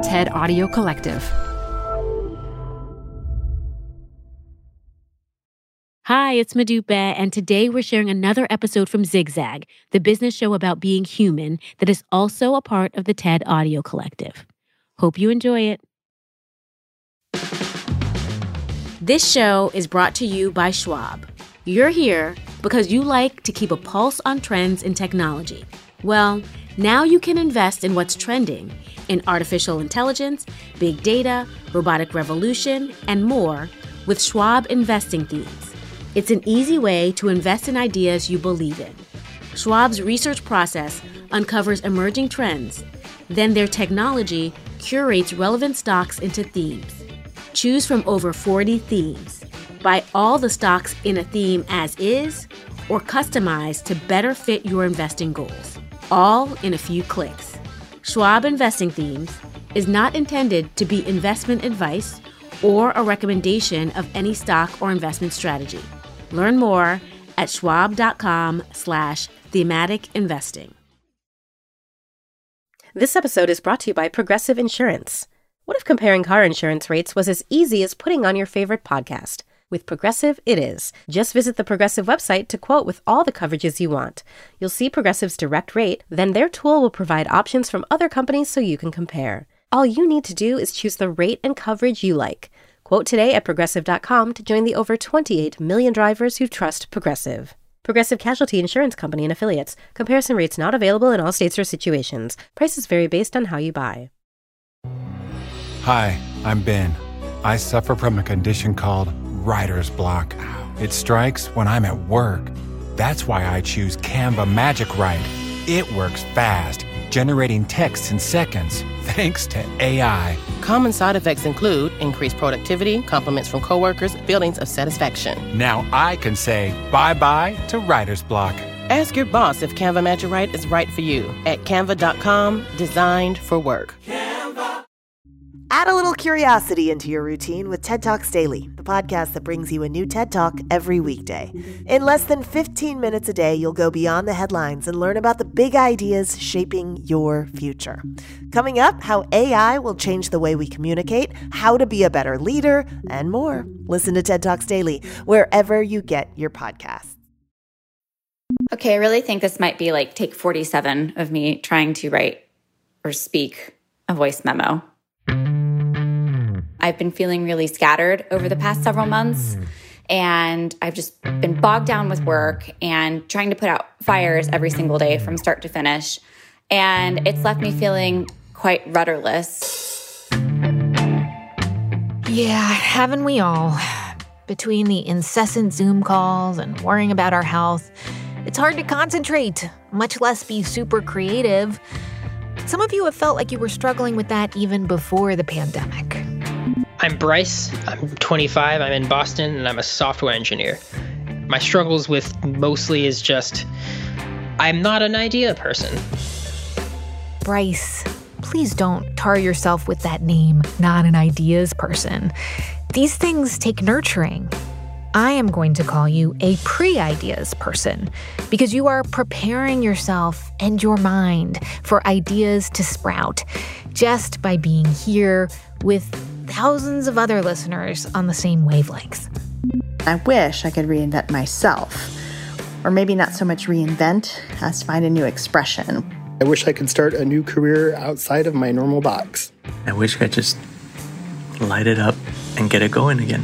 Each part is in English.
TED Audio Collective. Hi, it's Modupe, and today we're sharing another episode from Zigzag, the business show about being human that is also a part of the TED Audio Collective. Hope you enjoy it. This show is brought to you by Schwab. You're here because you like to keep a pulse on trends in technology. Well, now you can invest in what's trending in artificial intelligence, big data, robotic revolution, and more with Schwab Investing Themes. It's an easy way to invest in ideas you believe in. Schwab's research process uncovers emerging trends. Then their technology curates relevant stocks into themes. Choose from over 40 themes. Buy all the stocks in a theme as is or customize to better fit your investing goals. All in a few clicks. Schwab Investing Themes is not intended to be investment advice or a recommendation of any stock or investment strategy. Learn more at schwab.com/thematic investing. This episode is brought to you by Progressive Insurance. What if comparing car insurance rates was as easy as putting on your favorite podcast? With Progressive, it is. Just visit the Progressive website to quote with all the coverages you want. You'll see Progressive's direct rate, then their tool will provide options from other companies so you can compare. All you need to do is choose the rate and coverage you like. Quote today at Progressive.com to join the over 28 million drivers who trust Progressive. Progressive Casualty Insurance Company and Affiliates. Comparison rates not available in all states or situations. Prices vary based on how you buy. Hi, I'm Ben. I suffer from a condition called writer's block. It strikes when I'm at work. That's why I choose Canva Magic Write. It works fast, generating text in seconds, thanks to AI. Common side effects include increased productivity, compliments from coworkers, feelings of satisfaction. Now I can say bye-bye to writer's block. Ask your boss if Canva Magic Write is right for you at canva.com, designed for work. Add a little curiosity into your routine with TED Talks Daily, the podcast that brings you a new TED Talk every weekday. In less than 15 minutes a day, you'll go beyond the headlines and learn about the big ideas shaping your future. Coming up, how AI will change the way we communicate, how to be a better leader, and more. Listen to TED Talks Daily wherever you get your podcasts. Okay, I really think this might be like take 47 of me trying to write or speak a voice memo. I've been feeling really scattered over the past several months, and I've just been bogged down with work and trying to put out fires every single day from start to finish. And it's left me feeling quite rudderless. Yeah, haven't we all? Between the incessant Zoom calls and worrying about our health, it's hard to concentrate, much less be super creative. Some of you have felt like you were struggling with that even before the pandemic. I'm Bryce, I'm 25, I'm in Boston, and I'm a software engineer. My struggles with mostly is just, I'm not an idea person. Bryce, please don't tar yourself with that name, not an ideas person. These things take nurturing. I am going to call you a pre-ideas person because you are preparing yourself and your mind for ideas to sprout just by being here with thousands of other listeners on the same wavelengths. I wish I could reinvent myself, or maybe not so much reinvent as find a new expression. I wish I could start a new career outside of my normal box. I wish I could just light it up and get it going again.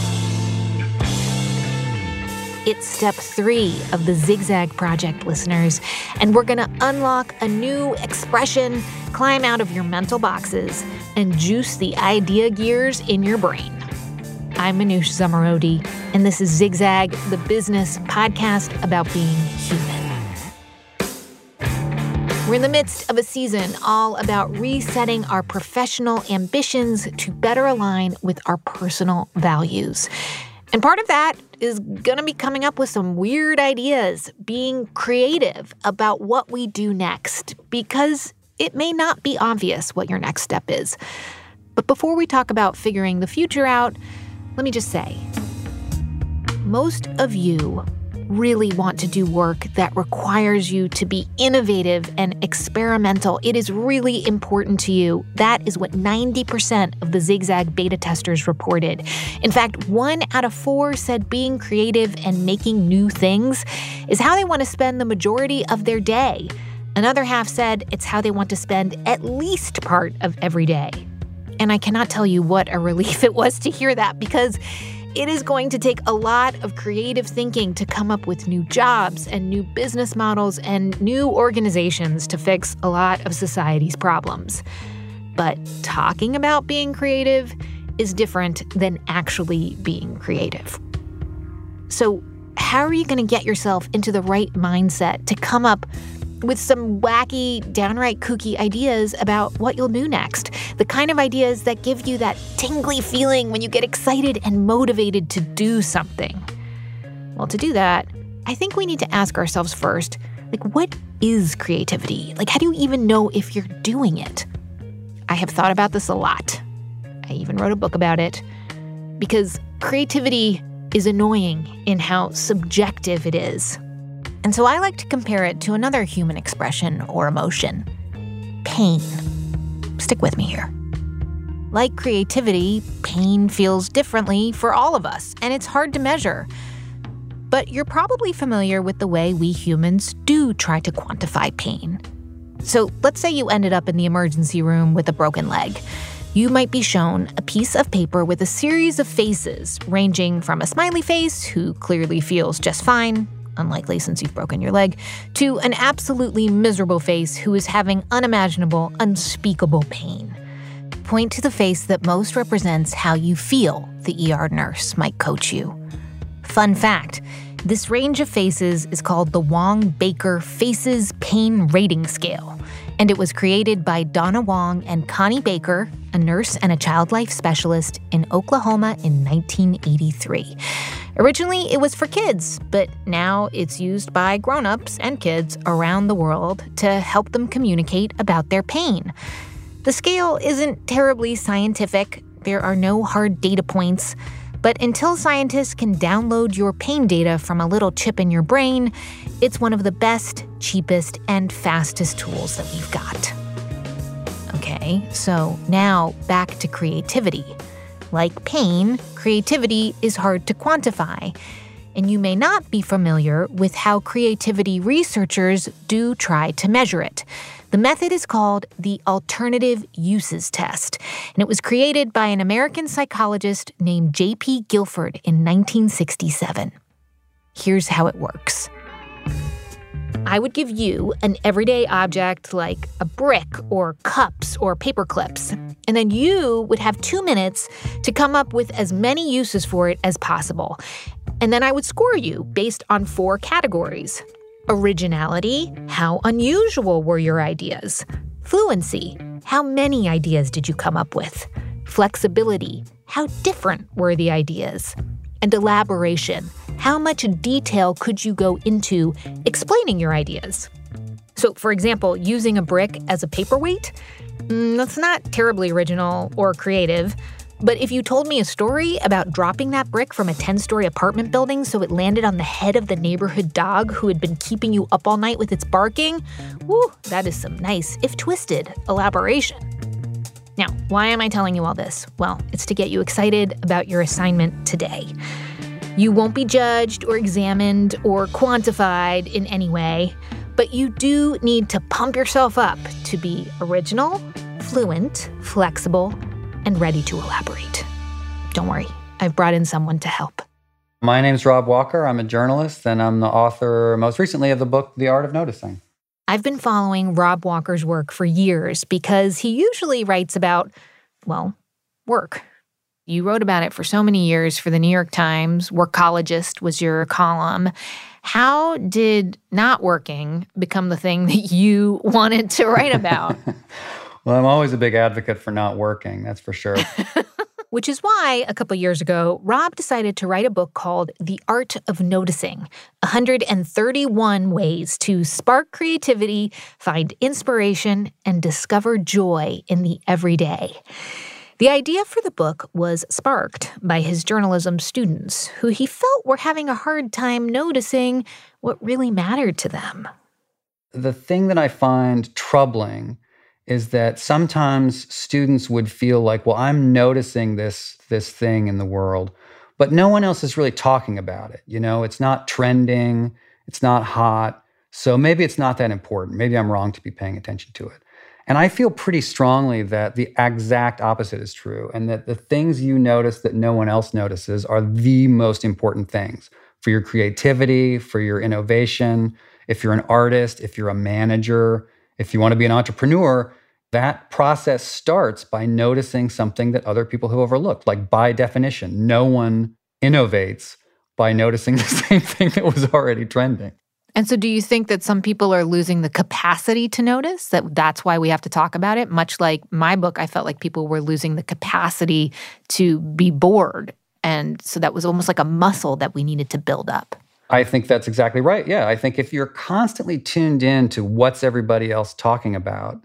It's step 3 of the Zigzag Project, listeners, and we're going to unlock a new expression, climb out of your mental boxes, and juice the idea gears in your brain. I'm Manoush Zomorodi, and this is Zigzag, the business podcast about being human. We're in the midst of a season all about resetting our professional ambitions to better align with our personal values. And part of that is going to be coming up with some weird ideas, being creative about what we do next, because it may not be obvious what your next step is. But before we talk about figuring the future out, let me just say, most of you really want to do work that requires you to be innovative and experimental, it is really important to you, that is what 90% of the Zigzag beta testers reported. In fact, 1 out of 4 said being creative and making new things is how they want to spend the majority of their day. Another half said it's how they want to spend at least part of every day. And I cannot tell you what a relief it was to hear that, because it is going to take a lot of creative thinking to come up with new jobs and new business models and new organizations to fix a lot of society's problems. But talking about being creative is different than actually being creative. So how are you going to get yourself into the right mindset to come up with some wacky, downright kooky ideas about what you'll do next? The kind of ideas that give you that tingly feeling when you get excited and motivated to do something. Well, to do that, I think we need to ask ourselves first, what is creativity? How do you even know if you're doing it? I have thought about this a lot. I even wrote a book about it, because creativity is annoying in how subjective it is. And so I like to compare it to another human expression or emotion: pain. Stick with me here. Like creativity, pain feels differently for all of us, and it's hard to measure. But you're probably familiar with the way we humans do try to quantify pain. So let's say you ended up in the emergency room with a broken leg. You might be shown a piece of paper with a series of faces, ranging from a smiley face who clearly feels just fine, unlikely since you've broken your leg, to an absolutely miserable face who is having unimaginable, unspeakable pain. Point to the face that most represents how you feel, the ER nurse might coach you. Fun fact, this range of faces is called the Wong-Baker Faces Pain Rating Scale, and it was created by Donna Wong and Connie Baker, a nurse and a child life specialist in Oklahoma in 1983. Originally, it was for kids, but now it's used by grown-ups and kids around the world to help them communicate about their pain. The scale isn't terribly scientific. There are no hard data points. But until scientists can download your pain data from a little chip in your brain, it's one of the best, cheapest, and fastest tools that we've got. Okay, so now back to creativity. Like pain, creativity is hard to quantify, and you may not be familiar with how creativity researchers do try to measure it. The method is called the Alternative Uses Test, and it was created by an American psychologist named J.P. Guilford in 1967. Here's how it works. I would give you an everyday object like a brick or cups or paper clips, and then you would have 2 minutes to come up with as many uses for it as possible. And then I would score you based on 4 categories. Originality, how unusual were your ideas? Fluency, how many ideas did you come up with? Flexibility, how different were the ideas? And elaboration, how much detail could you go into explaining your ideas? So, for example, using a brick as a paperweight, that's not terribly original or creative. But if you told me a story about dropping that brick from a 10-story apartment building so it landed on the head of the neighborhood dog who had been keeping you up all night with its barking, woo, that is some nice, if twisted, elaboration. Now, why am I telling you all this? Well, it's to get you excited about your assignment today. You won't be judged or examined or quantified in any way, but you do need to pump yourself up to be original, fluent, flexible, and ready to elaborate. Don't worry, I've brought in someone to help. My name's Rob Walker. I'm a journalist, and I'm the author, most recently, of the book, The Art of Noticing. I've been following Rob Walker's work for years because he usually writes about, well, work. You wrote about it for so many years for the New York Times. Workologist was your column. How did not working become the thing that you wanted to write about? Well, I'm always a big advocate for not working, that's for sure. Which is why, a couple years ago, Rob decided to write a book called The Art of Noticing, 131 ways to spark creativity, find inspiration, and discover joy in the everyday. The idea for the book was sparked by his journalism students, who he felt were having a hard time noticing what really mattered to them. The thing that I find troubling is that sometimes students would feel like, well, I'm noticing this thing in the world, but no one else is really talking about it. You know, it's not trending, it's not hot, so maybe it's not that important. Maybe I'm wrong to be paying attention to it. And I feel pretty strongly that the exact opposite is true, and that the things you notice that no one else notices are the most important things for your creativity, for your innovation. If you're an artist, if you're a manager, if you want to be an entrepreneur, that process starts by noticing something that other people have overlooked. Like, by definition, no one innovates by noticing the same thing that was already trending. And so do you think that some people are losing the capacity to notice, that's why we have to talk about it? Much like my book, I felt like people were losing the capacity to be bored. And so that was almost like a muscle that we needed to build up. I think that's exactly right. Yeah, I think if you're constantly tuned in to what's everybody else talking about,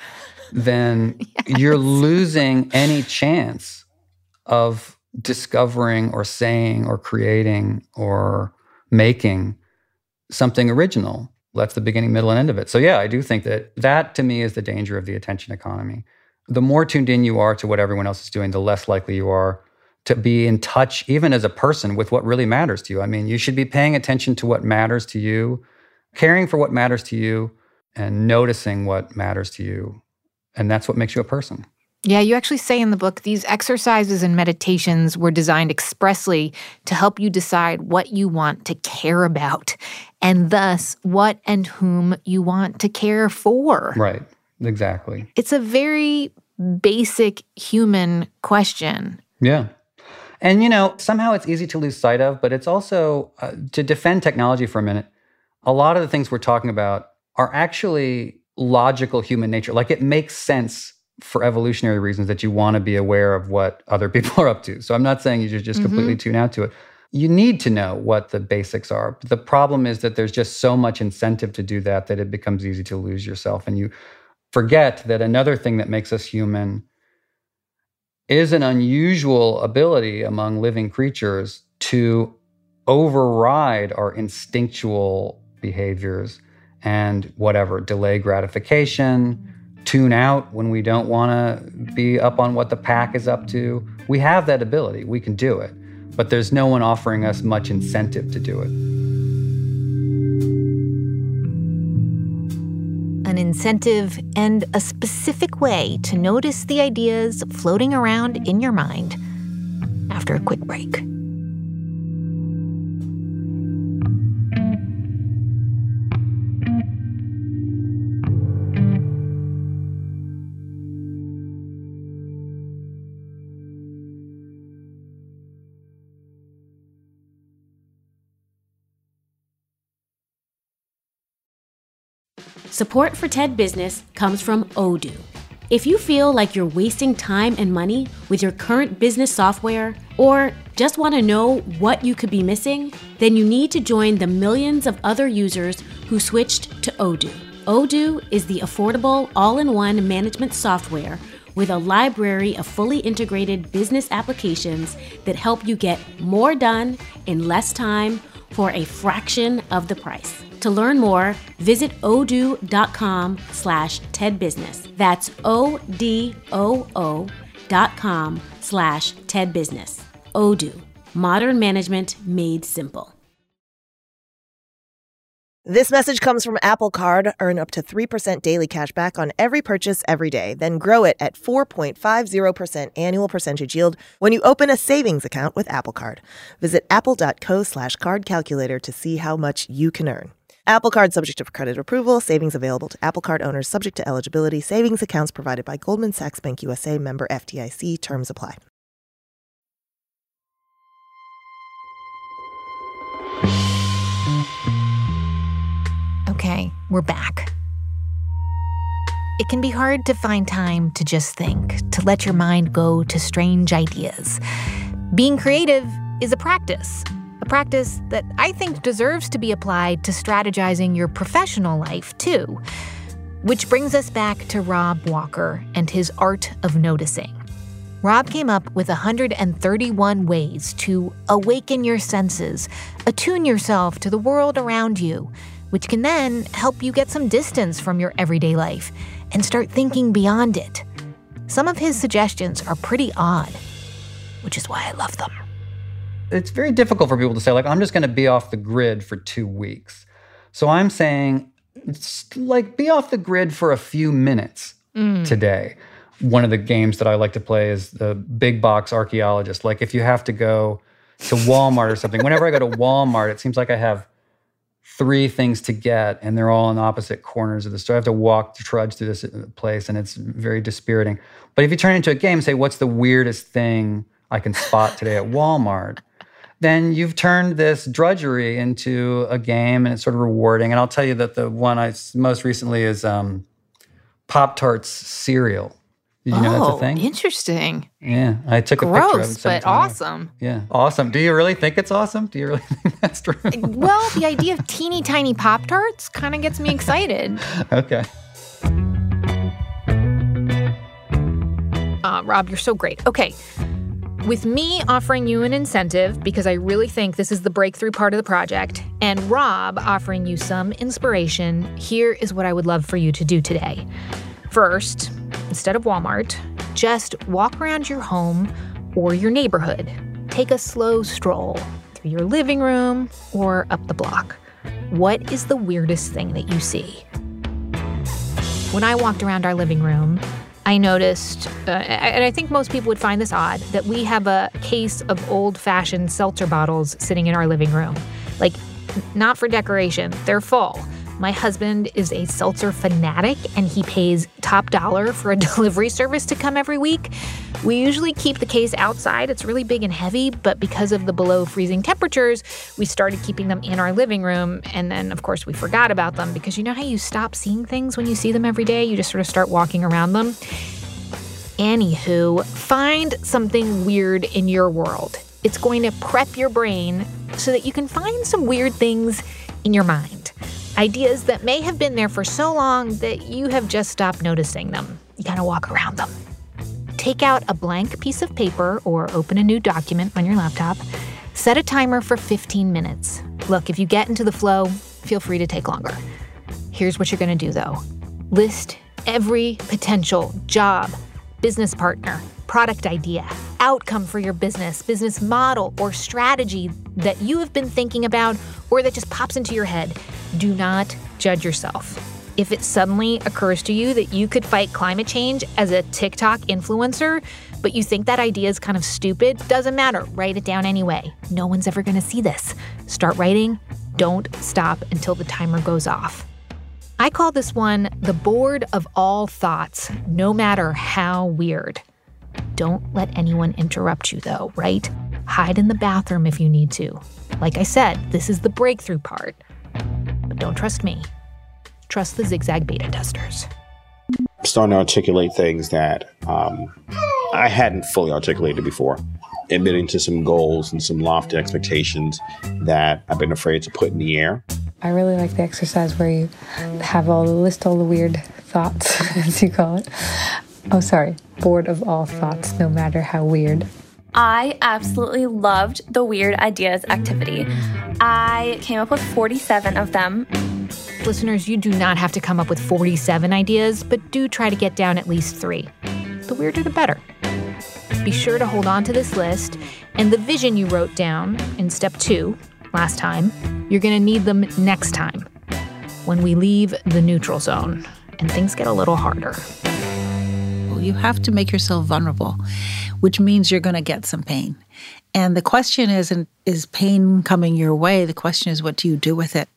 then you're losing any chance of discovering or saying or creating or making something original. That's the beginning, middle, and end of it. So yeah, I do think that to me is the danger of the attention economy. The more tuned in you are to what everyone else is doing, the less likely you are to be in touch, even as a person, with what really matters to you. I mean, you should be paying attention to what matters to you, caring for what matters to you, and noticing what matters to you. And that's what makes you a person. Yeah, you actually say in the book, these exercises and meditations were designed expressly to help you decide what you want to care about, and thus what and whom you want to care for. Right, exactly. It's a very basic human question. Yeah. And, you know, somehow it's easy to lose sight of, but it's also, to defend technology for a minute, a lot of the things we're talking about are actually logical human nature. Like, it makes sense for evolutionary reasons that you want to be aware of what other people are up to. So I'm not saying you should just completely tune out to it. You need to know what the basics are. But the problem is that there's just so much incentive to do that it becomes easy to lose yourself. And you forget that another thing that makes us human is an unusual ability among living creatures to override our instinctual behaviors and delay gratification, tune out when we don't want to be up on what the pack is up to. We have that ability. We can do it. But there's no one offering us much incentive to do it. An incentive and a specific way to notice the ideas floating around in your mind after a quick break. Support for TED Business comes from Odoo. If you feel like you're wasting time and money with your current business software, or just want to know what you could be missing, then you need to join the millions of other users who switched to Odoo. Odoo is the affordable, all-in-one management software with a library of fully integrated business applications that help you get more done in less time for a fraction of the price. To learn more, visit odoo.com/TEDbusiness. That's odoo.com/TEDbusiness. Odoo, modern management made simple. This message comes from Apple Card. Earn up to 3% daily cash back on every purchase every day. Then grow it at 4.50% annual percentage yield when you open a savings account with Apple Card. Visit apple.co/card calculator to see how much you can earn. Apple Card subject to credit approval. Savings available to Apple Card owners subject to eligibility. Savings accounts provided by Goldman Sachs Bank USA, member FDIC. Terms apply. Okay, we're back. It can be hard to find time to just think, to let your mind go to strange ideas. Being creative is a practice that I think deserves to be applied to strategizing your professional life, too. Which brings us back to Rob Walker and his art of noticing. Rob came up with 131 ways to awaken your senses, attune yourself to the world around you, which can then help you get some distance from your everyday life and start thinking beyond it. Some of his suggestions are pretty odd, which is why I love them. It's very difficult for people to say, like, I'm just going to be off the grid for 2 weeks. So I'm saying, be off the grid for a few minutes today. One of the games that I like to play is the big box archaeologist. Like, if you have to go to Walmart or something, whenever I go to Walmart, it seems like I have 3 things to get, and they're all in opposite corners of the store. I have to trudge through this place, and it's very dispiriting. But if you turn it into a game and say, what's the weirdest thing I can spot today at Walmart? Then you've turned this drudgery into a game, and it's sort of rewarding. And I'll tell you that the one I most recently is Pop-Tarts cereal. Did you know that's a thing? Interesting. Yeah, I took a picture of it. Gross, but awesome. Yeah, awesome. Do you really think it's awesome? Do you really think that's true? Well, the idea of teeny tiny Pop-Tarts kind of gets me excited. Okay. Rob, you're so great. Okay. With me offering you an incentive, because I really think this is the breakthrough part of the project, and Rob offering you some inspiration, here is what I would love for you to do today. First, instead of Walmart, just walk around your home or your neighborhood. Take a slow stroll through your living room or up the block. What is the weirdest thing that you see? When I walked around our living room, I noticed, and I think most people would find this odd, that we have a case of old-fashioned seltzer bottles sitting in our living room. Like, not for decoration, they're full. My husband is a seltzer fanatic, and he pays top dollar for a delivery service to come every week. We usually keep the case outside. It's really big and heavy, but because of the below freezing temperatures, we started keeping them in our living room. And then, of course, we forgot about them because you know how you stop seeing things when you see them every day? You just sort of start walking around them. Anywho, find something weird in your world. It's going to prep your brain so that you can find some weird things in your mind. Ideas that may have been there for so long that you have just stopped noticing them. You kind of walk around them. Take out a blank piece of paper or open a new document on your laptop. Set a timer for 15 minutes. Look, if you get into the flow, feel free to take longer. Here's what you're going to do, though. List every potential job, business partner, product idea, outcome for your business model, or strategy that you have been thinking about or that just pops into your head. Do not judge yourself. If it suddenly occurs to you that you could fight climate change as a TikTok influencer, but you think that idea is kind of stupid, doesn't matter. Write it down anyway. No one's ever going to see this. Start writing. Don't stop until the timer goes off. I call this one the board of all thoughts, no matter how weird. Don't let anyone interrupt you, though, right? Hide in the bathroom if you need to. Like I said, this is the breakthrough part. But don't trust me. Trust the Zigzag beta testers. Starting to articulate things that I hadn't fully articulated before. Admitting to some goals and some lofty expectations that I've been afraid to put in the air. I really like the exercise where you have list all the weird thoughts, as you call it. Oh, sorry. Board of all thoughts, no matter how weird. I absolutely loved the Weird Ideas activity. I came up with 47 of them. Listeners, you do not have to come up with 47 ideas, but do try to get down at least 3. The weirder, the better. Be sure to hold on to this list and the vision you wrote down in step 2 last time. You're going to need them next time when we leave the neutral zone and things get a little harder. You have to make yourself vulnerable, which means you're going to get some pain. And the question isn't, is pain coming your way? The question is, what do you do with it?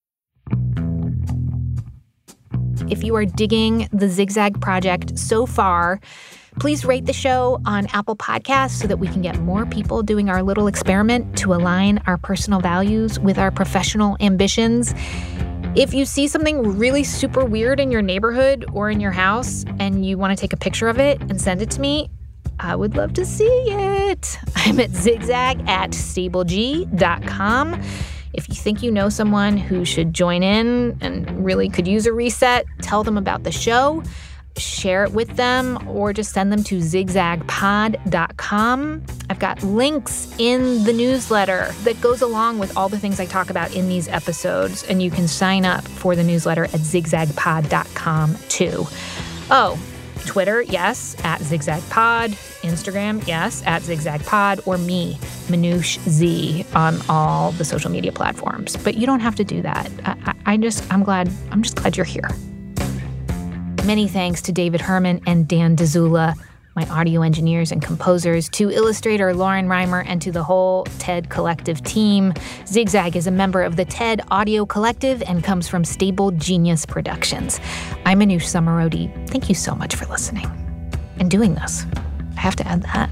If you are digging the Zigzag project so far, please rate the show on Apple Podcasts so that we can get more people doing our little experiment to align our personal values with our professional ambitions. If you see something really super weird in your neighborhood or in your house and you want to take a picture of it and send it to me, I would love to see it. I'm at zigzag@stableg.com. If you think you know someone who should join in and really could use a reset, tell them about the show. share it with them or just send them to zigzagpod.com. I've got links in the newsletter that goes along with all the things I talk about in these episodes, and you can sign up for the newsletter at zigzagpod.com too. Oh, Twitter, yes, at zigzagpod. Instagram, yes, at zigzagpod, or me, Manoush Z, on all the social media platforms. But you don't have to do that. I'm just glad you're here. Many thanks to David Herman and Dan Dzula, my audio engineers and composers, to illustrator Lauren Reimer, and to the whole TED Collective team. Zigzag is a member of the TED Audio Collective and comes from Stable Genius Productions. I'm Manoush Zomorodi. Thank you so much for listening and doing this. I have to add that.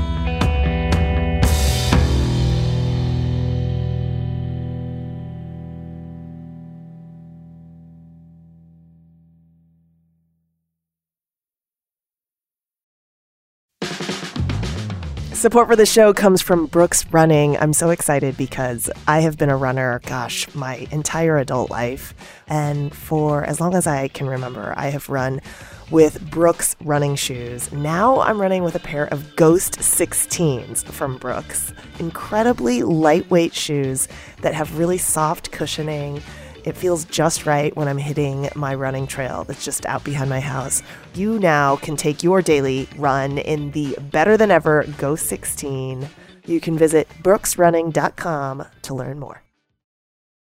Support for the show comes from Brooks Running. I'm so excited because I have been a runner, my entire adult life. And for as long as I can remember, I have run with Brooks running shoes. Now I'm running with a pair of Ghost 16s from Brooks. Incredibly lightweight shoes that have really soft cushioning. It feels just right when I'm hitting my running trail that's just out behind my house. You now can take your daily run in the better than ever Ghost 16. You can visit brooksrunning.com to learn more.